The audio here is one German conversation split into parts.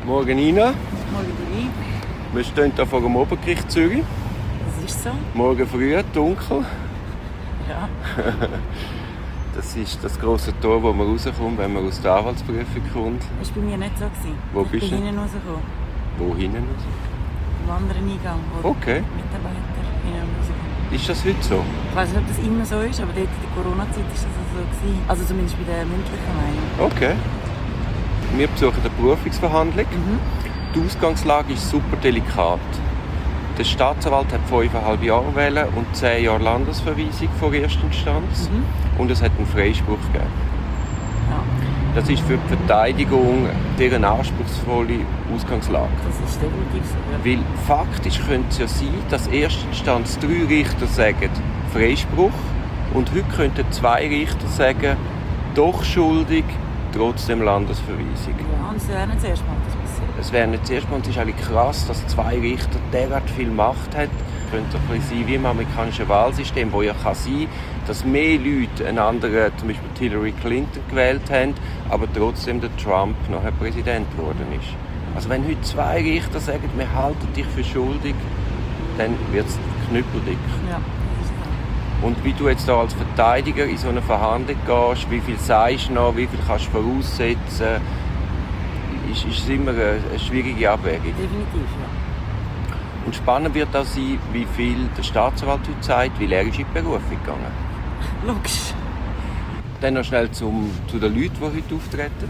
Morgen Ina. Morgen Dori. Wir stehen hier vor dem Obergericht Zürich. Das ist so. Morgen früh, dunkel. Ja. Das ist das grosse Tor, wo man rauskommt, wenn man aus der Anwaltsprüfung kommt. Das war bei mir nicht so. Wo ich bist bin du? hinten rausgekommen. Wo hinten raus? Im anderen Eingang, wo Okay. die Mitarbeiter hinten rauskommen. Ist das heute so? Ich weiß nicht, ob das immer so ist, aber dort in der Corona-Zeit war das so gewesen. Also zumindest bei der mündlichen Meinung. Okay. Wir besuchen eine Berufungsverhandlung. Die Ausgangslage ist super delikat. Der Staatsanwalt hat 5,5 Jahre wählen und 10 Jahre Landesverweisung vor Erstinstanz. Und es hat einen Freispruch gegeben. Ja, Das ist für die Verteidigung eine anspruchsvolle Ausgangslage. das ist definitiv so. Ja. Weil faktisch könnte es ja sein, dass Erstinstanz 3 Richter sagen Freispruch und heute könnten 2 Richter sagen doch schuldig, trotzdem Landesverweisung. Ja, und es wäre nicht das erste Mal das passiert. Es wäre nicht das erste Mal, und es ist eigentlich krass, dass 2 Richter derart viel Macht haben. Es könnte ein bisschen sein wie im amerikanischen Wahlsystem, wo ja kann sein, dass mehr Leute einen anderen, zum Beispiel Hillary Clinton, gewählt haben, aber trotzdem der Trump nachher Präsident geworden ist. Also wenn heute 2 Richter sagen, wir halten dich für schuldig, dann wird es knüppeldick. Ja, das ist so. Und wie du jetzt da als Verteidiger in so eine Verhandlung gehst, wie viel sagst du noch, wie viel kannst du voraussetzen, ist es immer eine schwierige Abwägung. Definitiv, ja. Und spannend wird auch sein, wie viel der Staatsanwalt heute sagt, weil er ist in die Berufung gegangen. Logisch. Dann noch schnell zu den Leuten, die heute auftreten.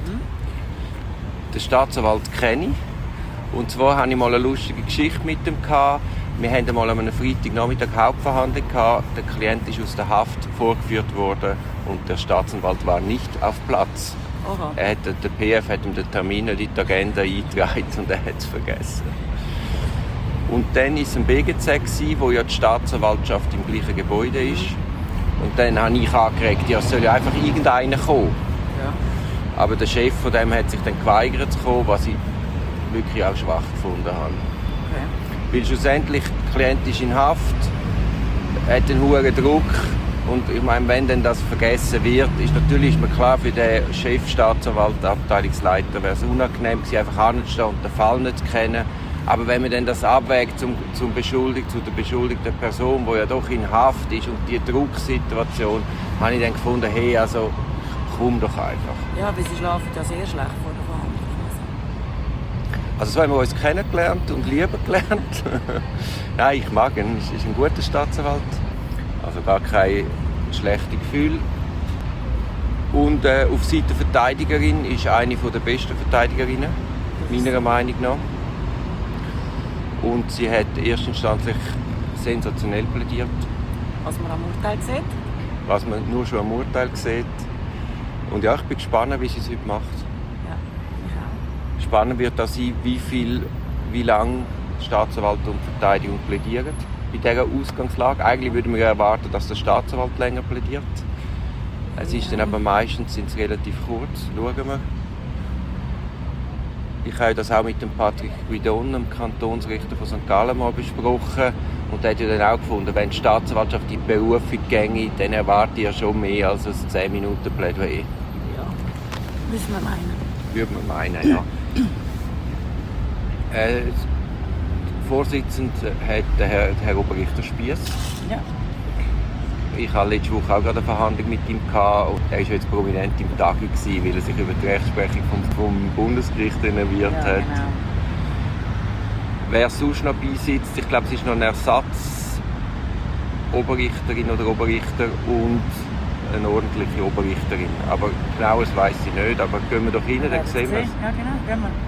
Den Staatsanwalt kenne ich. Und zwar hatte ich mal eine lustige Geschichte mit ihm. Wir hatten einmal an einem Freitagnachmittag Hauptverhandlung. Der Klient ist aus der Haft vorgeführt worden und der Staatsanwalt war nicht auf Platz. Oha. Der PF hat ihm den Termin in die Agenda eingetragen und er hat es vergessen. Und dann war es ein BGZ, wo ja die Staatsanwaltschaft im gleichen Gebäude ist. Und dann habe ich angeregt, ja, es soll ja einfach irgendeiner kommen. Ja. Aber der Chef von dem hat sich dann geweigert zu kommen, was ich wirklich auch schwach gefunden habe. Okay. Weil schlussendlich, der Klient ist in Haft, hat einen hohen Druck. Und ich meine, wenn dann das vergessen wird, ist natürlich mir klar, für den Chefstaatsanwalt, Abteilungsleiter, wäre es unangenehm gewesen, einfach anzustehen und den Fall nicht zu kennen. Aber wenn man dann das abwägt zu der beschuldigten Person, die ja doch in Haft ist und die Drucksituation, habe ich dann gefunden, hey, also komm doch einfach. Ja, weil sie schlafen ja sehr schlecht vor der Verhandlung. Also so haben wir uns kennengelernt und lieben gelernt. Nein, ich mag ihn, er ist ein guter Staatsanwalt. Also gar kein schlechtes Gefühl. Und auf Seite der Verteidigerin ist eine der besten Verteidigerinnen, meiner Meinung nach. Und sie hat erstinstanzlich sensationell plädiert. Was man am Urteil sieht. Was man nur schon am Urteil sieht. Und ja, ich bin gespannt, wie sie es heute macht. Ja, ich auch. Spannend wird auch sein, wie lange Staatsanwalt und Verteidigung plädieren. Bei dieser Ausgangslage. Eigentlich würden wir erwarten, dass der Staatsanwalt länger plädiert. Es ist dann aber meistens relativ kurz. Schauen wir. Ich habe das auch mit dem Patrick Guidon, dem Kantonsrichter von St. Gallen, mal besprochen. Und er hat ja dann auch gefunden, wenn die Staatsanwaltschaft in die Berufung ginge, dann erwarte ich ja schon mehr als ein 10 Minuten Plädoyer. Ja, müssen wir meinen. Würde man meinen, ja. Der Vorsitzende hat der Herr Oberrichter Spiess. Ja. Ich hatte letzte Woche auch gerade eine Verhandlung mit ihm gehabt. Und er war jetzt prominent im Tagi, weil er sich über die Rechtsprechung vom Bundesgericht renoviert Ja, hat. genau. Wer sonst noch beisitzt, ich glaube, es ist noch ein Ersatz Oberrichterin oder Oberrichter und eine ordentliche Oberrichterin. Aber genaues weiss ich nicht. Aber gehen wir doch rein, dann sehen wir es. Ja, genau, gehen wir.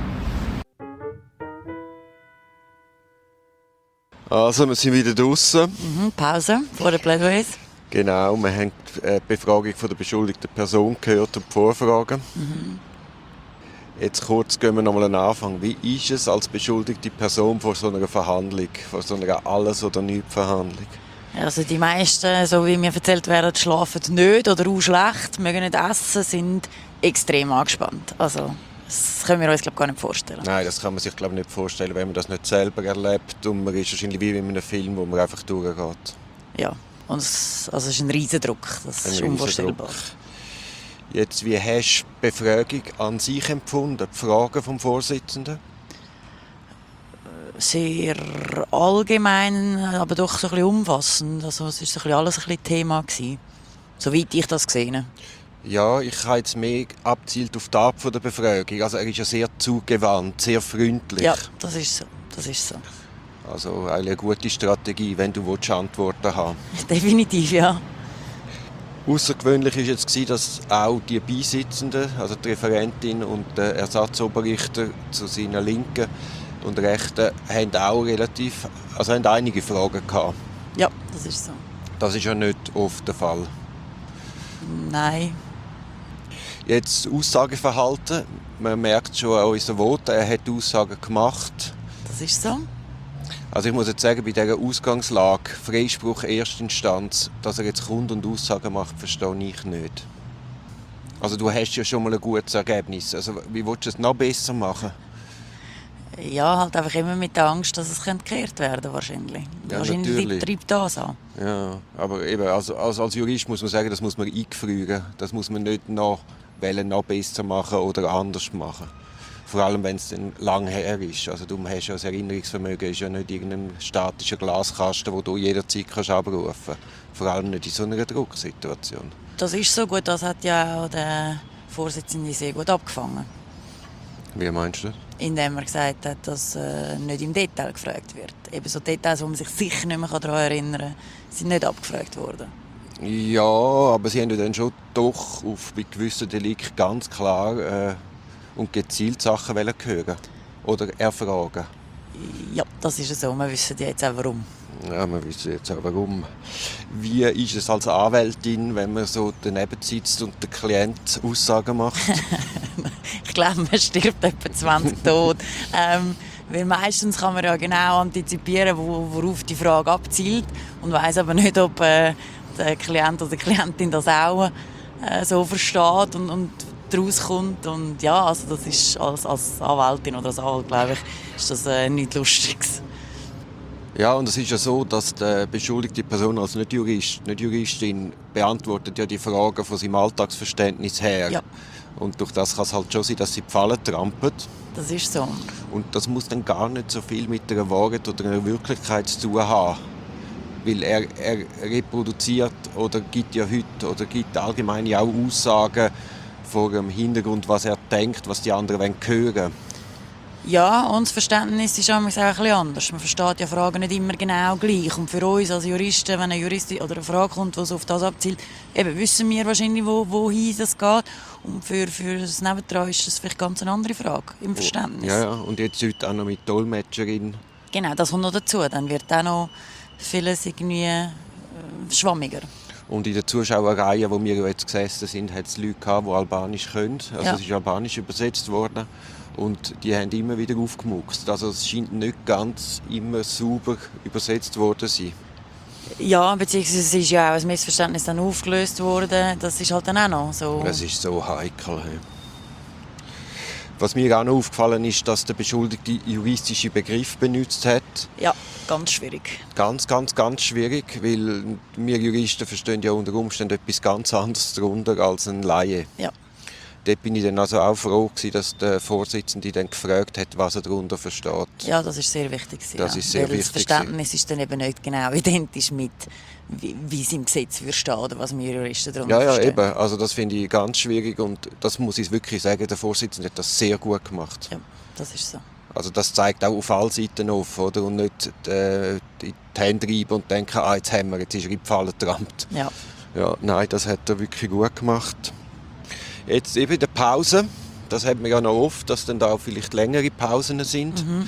Also, wir sind wieder draußen. Pause vor den Plädoyers. Genau, wir haben die Befragung von der beschuldigten Person gehört und die Vorfragen. Jetzt kurz gehen wir nochmal an den Anfang. Wie ist es als beschuldigte Person vor so einer Verhandlung, vor so einer Alles-oder-nichts-Verhandlung? Also die meisten, so wie mir erzählt werden, schlafen nicht oder auch schlecht, mögen nicht essen, sind extrem angespannt. Also das können wir uns gar nicht vorstellen. Nein, das kann man sich nicht vorstellen, wenn man das nicht selber erlebt. Und man ist wahrscheinlich wie in einem Film, wo man einfach durchgeht. Ja, und es ist ein Riesendruck, das ist unvorstellbar. Jetzt, wie hast du die Befragung an sich empfunden, die Fragen vom Vorsitzenden? sehr allgemein, aber doch so ein bisschen umfassend. Also es war so ein bisschen alles ein bisschen Thema gewesen, soweit ich das gesehen habe. Ja, ich habe jetzt mehr abzielt auf die Art der Befragung. Also er ist ja sehr zugewandt, sehr freundlich. Ja, das ist so. Das ist so. Also eine gute Strategie, wenn du Antworten haben willst. Definitiv, ja. Außergewöhnlich war jetzt, dass auch die Beisitzenden, also die Referentin und der Ersatzoberrichter zu seiner Linken und Rechten, haben auch haben einige Fragen gehabt. Ja, das ist so. Das ist ja nicht oft der Fall. Nein. Jetzt Aussageverhalten. Man merkt schon an unseren Voten, er hat Aussagen gemacht. Das ist so. Also ich muss jetzt sagen, bei dieser Ausgangslage, Freispruch Erstinstanz, dass er jetzt kommt und Aussagen macht, verstehe ich nicht. Also du hast ja schon mal ein gutes Ergebnis. Also wie willst du es noch besser machen? Ja, halt einfach immer mit der Angst, dass es gekehrt werden könnte, wahrscheinlich. Ja, Wahrscheinlich natürlich. treibt das an. Ja, aber eben, als Jurist muss man sagen, das muss man eingefrieren. Das muss man nicht noch besser machen oder anders machen. Vor allem, wenn es dann lang her ist. Also du hast ja das Erinnerungsvermögen, ist ja nicht irgendein statischer Glaskasten, den du jederzeit abrufen kannst. Vor allem nicht in so einer Drucksituation. Das ist so gut, das hat ja auch der Vorsitzende sehr gut abgefangen. Wie meinst du das? Indem er gesagt hat, dass nicht im Detail gefragt wird. Eben so Details, wo man sich sicher nicht mehr daran erinnern kann, sind nicht abgefragt worden. Ja, aber sie haben ja dann schon doch bei gewissen Delikten ganz klar und gezielt Sachen hören oder erfragen. Ja, das ist so. Wir wissen ja jetzt auch warum. Ja, wir wissen jetzt auch warum. Wie ist es als Anwältin, wenn man so daneben sitzt und der Klient Aussagen macht? Ich glaube, man stirbt etwa 20 tot. Weil meistens kann man ja genau antizipieren, worauf die Frage abzielt und weiss aber nicht, ob der Klient oder die Klientin das auch so versteht und daraus kommt. Und ja, also das ist als Anwältin oder als Anwalt, glaube ich, ist das nichts Lustiges. Ja, und es ist ja so, dass die beschuldigte Person als Nicht-Juristin beantwortet ja die Fragen von seinem Alltagsverständnis her. Ja. Und durch das kann es halt schon sein, dass sie die Fallen trampelt. Das ist so. Und das muss dann gar nicht so viel mit einer Wahrheit oder einer Wirklichkeit zu tun haben. Weil er reproduziert oder gibt ja heute oder gibt allgemein ja auch Aussagen vor dem Hintergrund, was er denkt, was die anderen hören wollen. Ja, und das Verständnis ist auch ein bisschen anders. Man versteht ja Fragen nicht immer genau gleich. Und für uns als Juristen, wenn eine Juristin oder eine Frage kommt, die auf das abzielt, eben wissen wir wahrscheinlich, wohin das geht. Und für das Nebendran ist das vielleicht ganz eine andere Frage im Verständnis. Ja, und jetzt heute auch noch mit Dolmetscherin. Genau, das kommt noch dazu. Dann wird auch noch vieles irgendwie schwammiger. Und in der Zuschauerreihe, wo wir jetzt gesessen sind, hat es Leute gehabt, die Albanisch können. Also Ja. es ist Albanisch übersetzt worden. Und die haben immer wieder aufgemuckst. Also es scheint nicht ganz immer sauber übersetzt worden zu sein. Ja, beziehungsweise ist ja auch ein Missverständnis dann aufgelöst worden. Das ist halt dann auch noch so. Es ist so heikel. Hey. Was mir auch noch aufgefallen ist, dass der Beschuldigte juristische Begriffe benutzt hat. Ja, ganz schwierig. Ganz, ganz, ganz schwierig, weil wir Juristen verstehen ja unter Umständen etwas ganz anderes darunter als ein Laie. Ja. Dort bin ich dann also auch froh gewesen, dass der Vorsitzende dann gefragt hat, was er darunter versteht. Ja, das ist sehr wichtig. Das ist sehr Weil wichtig. das Verständnis ist dann eben nicht genau identisch mit, wie es im Gesetz würde stehen oder was wir Juristen darunter Ja, verstehen. eben. Also das finde ich ganz schwierig und das muss ich wirklich sagen, der Vorsitzende hat das sehr gut gemacht. Ja, das ist so. Also das zeigt auch auf allen Seiten auf, oder? Und nicht die Hände reiben und denken, jetzt haben wir, jetzt ist er in die Falle getrampt. Ja. Ja, nein, das hat er wirklich gut gemacht. Jetzt eben in der Pause, das hat man ja noch oft, dass dann da auch vielleicht längere Pausen sind. Mhm.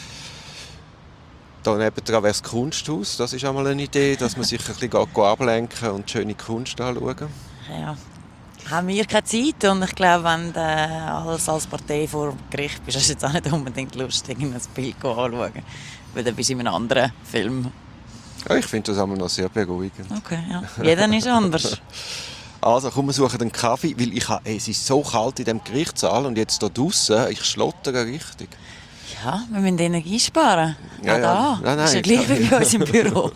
Da nebendran wäre das Kunsthaus, das ist auch mal eine Idee, dass man sich ein bisschen ablenken und schöne Kunst anschauen. Ja. Haben wir keine Zeit und ich glaube, wenn du als Partei vor Gericht bist, hast du jetzt auch nicht unbedingt Lust, ein Bild anzuschauen. Weil dann bist du in einem anderen Film. Ja, ich finde das einmal noch sehr beruhigend. Okay, ja. Jeder ist anders. Also komm, wir suchen einen Kaffee, weil es ist so kalt in diesem Gerichtssaal und jetzt hier draussen, ich schlottere richtig. Ja, wir müssen Energie sparen. Ja, Ja, da. ja. Nein, Das ist ja gleich wie bei uns im Büro.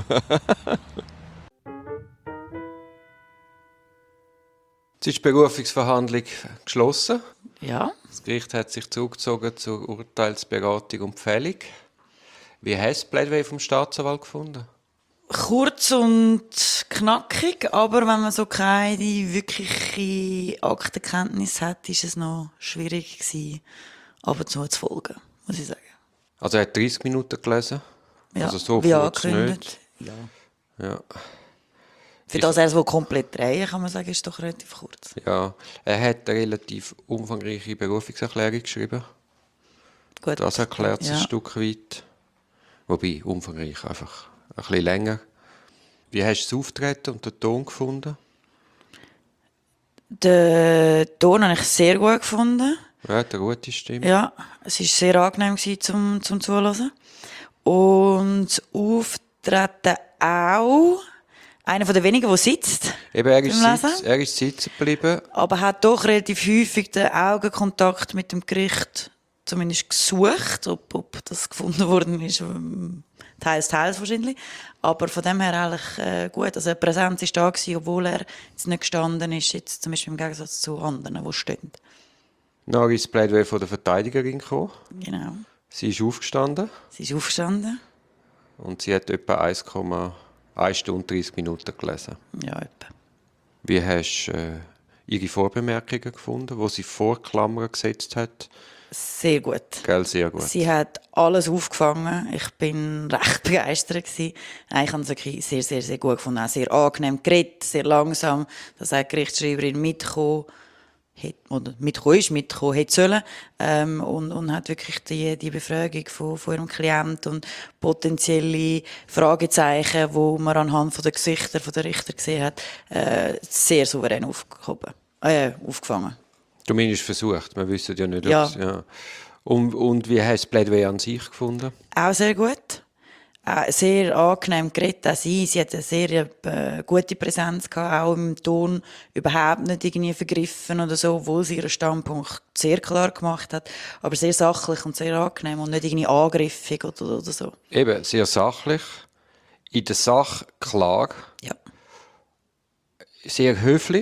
Jetzt ist die Berufungsverhandlung geschlossen. Ja. Das Gericht hat sich zurückgezogen zur Urteilsberatung und Pfählung. Wie hast du das Plädoyer vom Staatsanwalt gefunden? Kurz und knackig, aber wenn man so keine wirkliche Aktenkenntnis hat, ist es noch schwierig gewesen, ab und zu folgen, muss ich sagen. Also er hat 30 Minuten gelesen? Ja, also so wie kurz angekündigt. nicht? Ja. Ja. Für das er so komplett drehen, kann man sagen, ist doch relativ kurz. Ja, er hat eine relativ umfangreiche Berufungserklärung geschrieben. Gut. Das erklärt es Ja. ein Stück weit. Wobei, umfangreich, einfach ein bisschen länger. Wie hast du das Auftreten und den Ton gefunden? Den Ton habe ich sehr gut gefunden. Ja, hat eine gute Stimme. Ja, es war sehr angenehm zum Zuhören. Und das Auftreten auch. Einer der wenigen, der sitzt. Eben, er beim ist sitzen geblieben. Aber hat doch relativ häufig den Augenkontakt mit dem Gericht zumindest gesucht. Ob das gefunden worden ist, teils wahrscheinlich. Aber von dem her eigentlich gut. Also die Präsenz war da gewesen, obwohl er jetzt nicht gestanden ist, jetzt zum Beispiel im Gegensatz zu anderen, die stehen. Dann ist das Plädoyer von der Verteidigerin gekommen. Genau. Sie ist aufgestanden Sie ist aufgestanden. und sie hat etwa 1 Stunde 30 Minuten gelesen. Ja, etwa. Wie hast du ihre Vorbemerkungen gefunden, die sie vor Klammern gesetzt hat? Sehr gut. Gell, sehr gut. Sie hat alles aufgefangen. Ich bin recht begeistert gewesen. Ich habe es wirklich sehr, sehr, sehr gut gefunden. Auch sehr angenehm geredet, sehr langsam. Dass auch die Gerichtsschreiberin mitgekommen hätte sollen. Und hat wirklich die Befragung von ihrem Klienten und potenzielle Fragezeichen, die man anhand der Gesichter der Richter gesehen hat, sehr souverän aufgefangen. Zumindest versucht. Wir wissen ja nicht, ob Ja. es... Ja. Und wie hast du das Plädoyer an sich gefunden? Auch sehr gut. Sehr angenehm geredet. Auch sie hat eine sehr gute Präsenz gehabt, auch im Ton überhaupt nicht irgendwie vergriffen oder so, obwohl sie ihren Standpunkt sehr klar gemacht hat, aber sehr sachlich und sehr angenehm und nicht irgendwie angriffig oder so. Eben, sehr sachlich. In der Sache klar. Ja. Sehr höflich.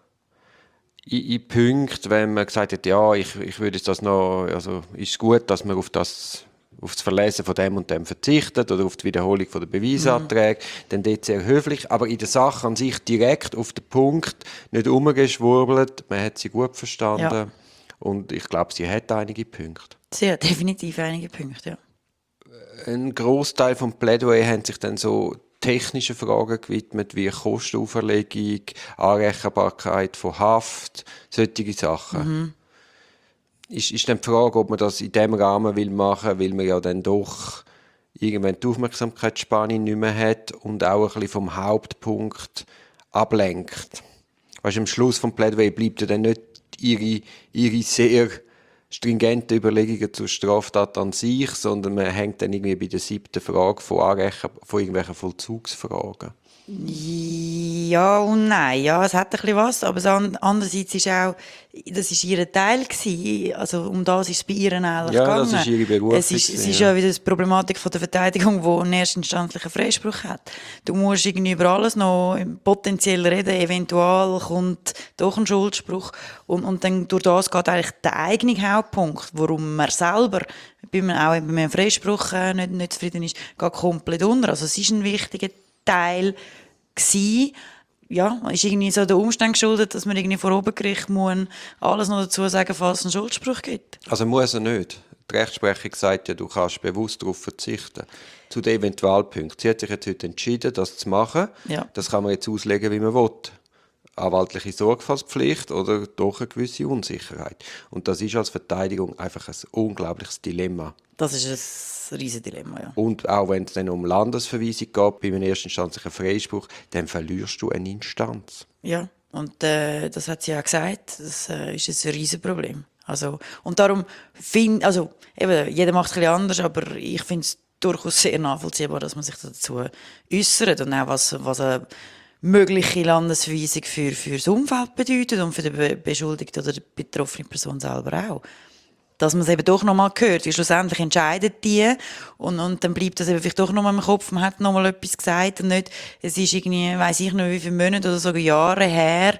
In Punkten, wenn man gesagt hat, ja, ich würde jetzt das noch, also ist es gut, dass man auf das Verlesen von dem und dem verzichtet oder auf die Wiederholung von der Beweisanträge, dann dort sehr höflich, aber in der Sache an sich direkt auf den Punkt, nicht umgeschwurbelt, man hat sie gut verstanden Ja. und ich glaube, sie hat einige Punkte. Sie hat definitiv einige Punkte, ja. Ein Großteil vom Plädoyer haben sich dann so technische Fragen gewidmet, wie Kostenauferlegung, Anrechenbarkeit von Haft, solche Sachen. Ist dann die Frage, ob man das in diesem Rahmen machen will, weil man ja dann doch irgendwann die Aufmerksamkeitsspanne nicht mehr hat und auch ein bisschen vom Hauptpunkt ablenkt. Weißt, am Schluss vom Plädoyer bleibt ja dann nicht ihre sehr stringente Überlegungen zur Straftat an sich, sondern man hängt dann irgendwie bei der 7. Frage von irgendwelchen Vollzugsfragen. Ja und nein. Ja, es hat ein bisschen was, aber andererseits ist auch, das ist ihr Teil gewesen. Also um das ist es bei ihr eigentlich gegangen. Das ist ihre Berufung. Es ist ja wieder die Problematik von der Verteidigung, die einen erstinstanzlichen Freispruch hat. Du musst irgendwie über alles noch potenziell reden, eventuell kommt doch ein Schuldspruch und dann durch das geht eigentlich der eigene Hauptpunkt, warum man selber auch bei einem Freispruch nicht zufrieden ist, geht komplett unter. Also es ist ein wichtiger Teil gsi. Ja, ist irgendwie so der Umstand geschuldet, dass man irgendwie vor Obergericht muss alles noch dazu sagen, falls es einen Schuldspruch gibt. Also muss er nicht. Die Rechtsprechung sagt ja, du kannst bewusst darauf verzichten. Zu den Eventualpunkten. Sie hat sich jetzt heute entschieden, das zu machen. Ja. Das kann man jetzt auslegen, wie man will. Anwaltliche Sorgfaltspflicht oder doch eine gewisse Unsicherheit. Und das ist als Verteidigung einfach ein unglaubliches Dilemma. Das ist ein riesiges Dilemma, ja. Und auch wenn es dann um Landesverweisung geht, bei einem erstinstanzlichen Freispruch, dann verlierst du eine Instanz. Ja, und das hat sie ja gesagt, das ist ein riesiges Problem. Also, und darum eben, jeder macht es ein bisschen anders, aber ich finde es durchaus sehr nachvollziehbar, dass man sich dazu äußert und auch was eine mögliche Landesverweisung für das Umfeld bedeutet und für die Beschuldigte oder die betroffene Person selber auch. Dass man es eben doch nochmal hört, weil schlussendlich entscheidet die und dann bleibt das eben vielleicht doch nochmal im Kopf, man hat nochmal etwas gesagt und nicht, es ist irgendwie, weiss ich nicht wie viele Monate oder sogar Jahre her,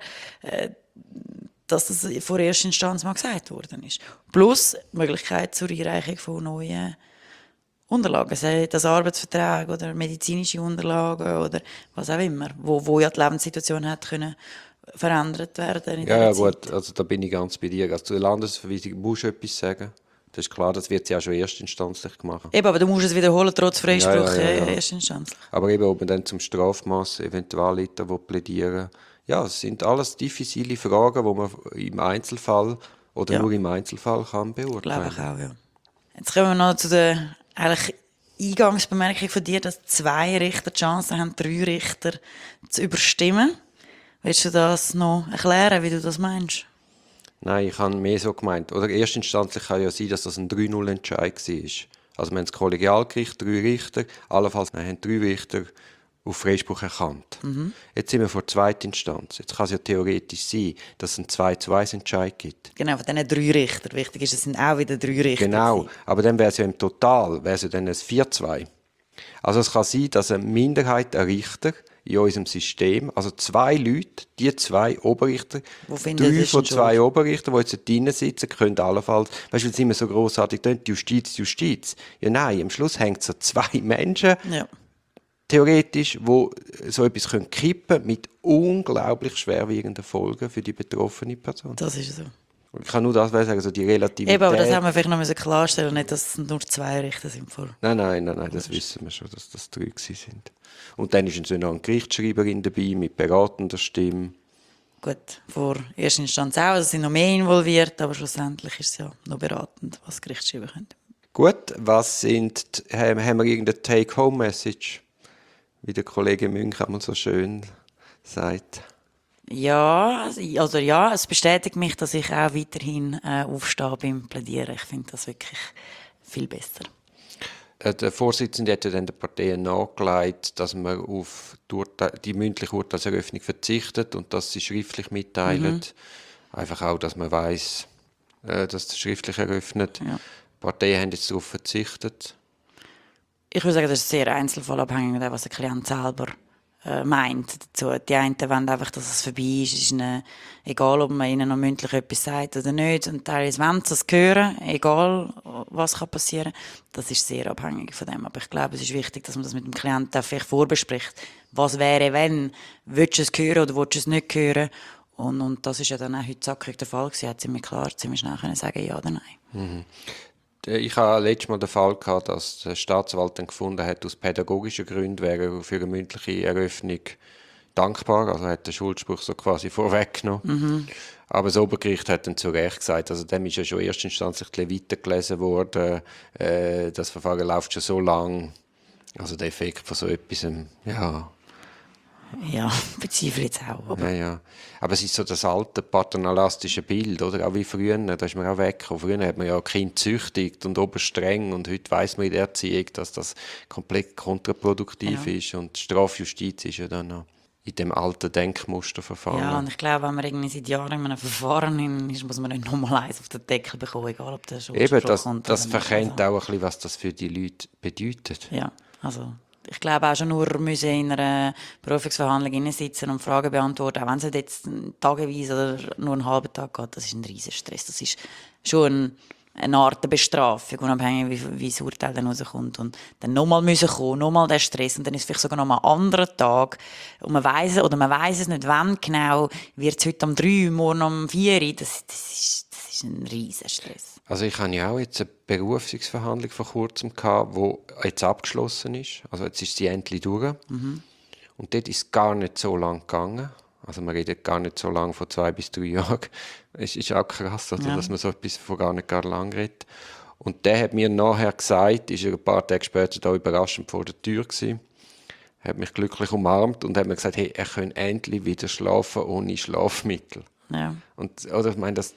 dass das vor erster Instanz mal gesagt worden ist. Plus die Möglichkeit zur Einreichung von neuen Unterlagen, sei das Arbeitsverträge oder medizinische Unterlagen oder was auch immer, wo ja die Lebenssituation hat können verändert werden in Ja, dieser Zeit. gut, also da bin ich ganz bei dir. Also zur Landesverweisung musst du etwas sagen. Das ist klar, das wird sie auch schon erstinstanzlich gemacht. Eben, aber du musst es wiederholen, trotz Freispruch Ja. erstinstanzlich. Aber eben, ob man dann zum Strafmaß Eventualiter plädieren. Ja, es sind alles diffizile Fragen, die man im Einzelfall oder nur im Einzelfall kann beurteilen. Glaube ich auch, ja. Jetzt kommen wir noch zu der eigentlich Eingangsbemerkung von dir, dass 2 Richter die Chance haben, 3 Richter zu überstimmen. Willst du das noch erklären, wie du das meinst? Nein, ich habe mehr so gemeint. Oder erstinstanzlich kann ja sein, dass das ein 3-0-Entscheid war. Also wir haben das Kollegialgericht, 3 Richter, allenfalls haben 3 Richter auf Freispruch erkannt. Jetzt sind wir vor Zweitinstanz. Jetzt kann es ja theoretisch sein, dass es einen 2-1-Entscheid gibt. Genau, von diesen 3 Richter. Wichtig ist, es sind auch wieder 3 Richter. Genau, gewesen. aber dann wäre es ja im Total wäre es ja dann ein 4-2. Also es kann sein, dass eine Minderheit an Richter in unserem System, also 2 Leute, die 2 Oberrichter, Wo finden 3 das von schon? 2 Oberrichter, die jetzt drin sitzen, können allenfalls, weißt du, weil es immer so grossartig tönt, Justiz. Ja nein, am Schluss hängt es an 2 Menschen, Ja. theoretisch, wo so etwas kippen können mit unglaublich schwerwiegenden Folgen für die betroffene Person. Das ist so. Ich kann nur das sagen, also die Relativität. Eben, aber das haben wir vielleicht noch klarstellen, nicht, dass es nur 2 Richter sind. Nein, das wissen wir schon, dass das 3 sind. Und dann ist noch eine Gerichtsschreiberin dabei mit beratender Stimme. Gut, vor erster Instanz auch, es sind noch mehr involviert, aber schlussendlich ist es ja noch beratend, was Gericht schreiben können. Gut, haben wir irgendeine Take-Home-Message? Wie der Kollege Münch einmal so schön sagt. Ja, es bestätigt mich, dass ich auch weiterhin aufstehe beim Plädieren. Ich finde das wirklich viel besser. Der Vorsitzende hat ja dann den Parteien nahegelegt, dass man auf die mündliche Urteilseröffnung verzichtet und dass sie schriftlich mitteilen. Einfach auch, dass man weiss, dass das schriftlich eröffnet. Ja. Die Parteien haben jetzt darauf verzichtet. Ich würde sagen, das ist sehr einzelfallabhängig, was der Klient selber meint dazu. Die einen wollen einfach, dass es vorbei ist. Es ist ihnen egal, ob man ihnen noch mündlich etwas sagt oder nicht. Und teilweise wollen sie es hören, egal was passieren kann. Das ist sehr abhängig von dem. Aber ich glaube, es ist wichtig, dass man das mit dem Klienten auch vielleicht vorbespricht. Was wäre, wenn? Willst du es hören oder willst du es nicht hören? Und das ist ja dann auch heute zackig der Fall gewesen. Hat ziemlich klar, ziemlich schnell können sagen, ja oder nein. Ich hatte letztes Mal den Fall gehabt, dass der Staatsanwalt dann gefunden hat, aus pädagogischen Gründen wäre er für eine mündliche Eröffnung dankbar. Also er hat den Schuldspruch so quasi vorweggenommen. Aber das Obergericht hat dann zu Recht gesagt, also dem ist ja schon erstinstanzlich weitergelesen worden, das Verfahren läuft schon so lang. Also der Effekt von so etwas, ja. Ja, bezweifle jetzt auch. Aber Ja. Aber es ist so das alte paternalistische Bild, oder? Auch wie früher, da ist man auch weggekommen. Früher hat man ja Kind züchtigt und oberstreng und heute weiss man in der Erziehung, dass das komplett kontraproduktiv ist und Strafjustiz ist ja dann noch in dem alten Denkmuster verfahren. ja, und ich glaube, wenn man irgendwie seit Jahren in einem Verfahren ist, muss man nicht nochmal eins auf den Deckel bekommen, egal ob der schon Eben, kommt. das oder nicht. verkennt auch ein bisschen, was das für die Leute bedeutet. Ja, also ich glaube auch schon nur müssen in einer Berufungsverhandlung sitzen und Fragen beantworten, auch wenn es jetzt tageweise oder nur einen halben Tag geht, das ist ein riesiger Stress. Das ist schon eine Art der Bestrafung, unabhängig wie das Urteil dann rauskommt. Und dann nochmal müssen kommen, nochmal der Stress und dann ist es vielleicht sogar nochmal ein anderer Tag und man weiss es nicht, wann genau, wird es heute um 3, morgen um 4, das ist ein riesiger Stress. Also ich hatte ja auch jetzt eine Berufungsverhandlung vor kurzem gehabt, die jetzt abgeschlossen ist. Also jetzt ist sie endlich durch. Und dort ist es gar nicht so lang gegangen. Also man redet gar nicht so lange, von 2 bis 3 Jahren. Es ist auch krass, also, dass man so etwas von gar lang redet. Und der hat mir nachher gesagt, ist er ein paar Tage später da überraschend vor der Tür gewesen, hat mich glücklich umarmt und hat mir gesagt, hey, er könne endlich wieder schlafen ohne Schlafmittel. Ja. Und, oder ich meine, das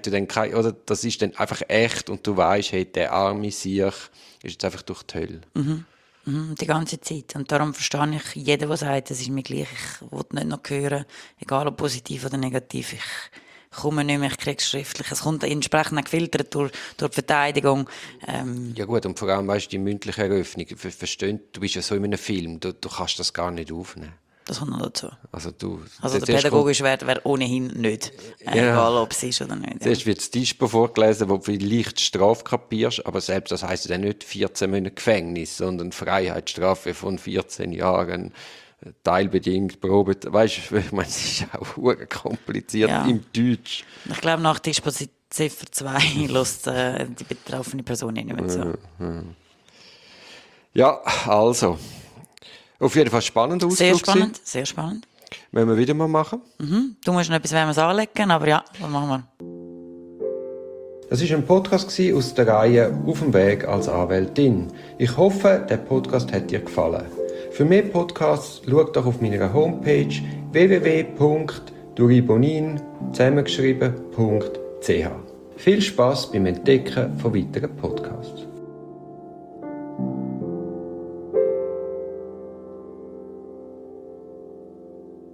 ist dann einfach echt und du weißt, hey, der arme Sieg ist jetzt einfach durch die Hölle. Die ganze Zeit. Und darum verstehe ich jeden, der sagt, es ist mir gleich, ich will nicht noch hören, egal ob positiv oder negativ. Ich komme nicht mehr, ich kriege es schriftlich. Es kommt entsprechend gefiltert durch die Verteidigung. Ja gut, und vor allem, weißt du, die mündliche Eröffnung, verstehst du bist ja so in einem Film, du kannst das gar nicht aufnehmen. Das kommt noch dazu. Also der pädagogische Wert wäre ohnehin nicht, egal ob es ist oder nicht. Zuerst wird das Dispo vorgelesen, wo du vielleicht Strafe kapierst, aber selbst das heisst ja nicht 14 Monate Gefängnis, sondern Freiheitsstrafe von 14 Jahren, teilbedingt, Probe. Weißt du, ich meine, es ist auch kompliziert im Deutsch. Ich glaube, nach Dispo-Ziffer 2 lässt die betroffene Person nicht mehr zu. Ja, also. Auf jeden Fall spannend Ausflug. Sehr spannend. Wollen wir wieder mal machen? Du musst noch etwas anlegen, aber ja, das machen wir. Das war ein Podcast aus der Reihe «Auf dem Weg als Anwältin». Ich hoffe, der Podcast hat dir gefallen. Für mehr Podcasts schau doch auf meiner Homepage www.duribonin zusammengeschrieben.ch. Viel Spass beim Entdecken von weiteren Podcasts.